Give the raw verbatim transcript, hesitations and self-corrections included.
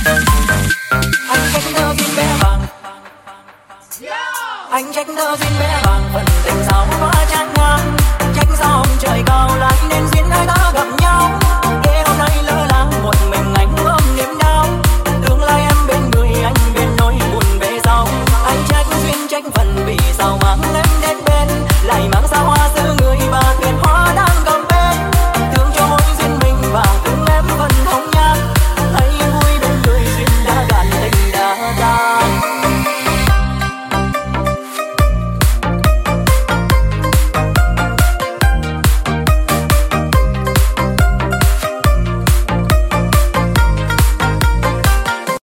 Anh trách thơ viên bé vàng, anh trách thơ viên bé vàng, phần tình sao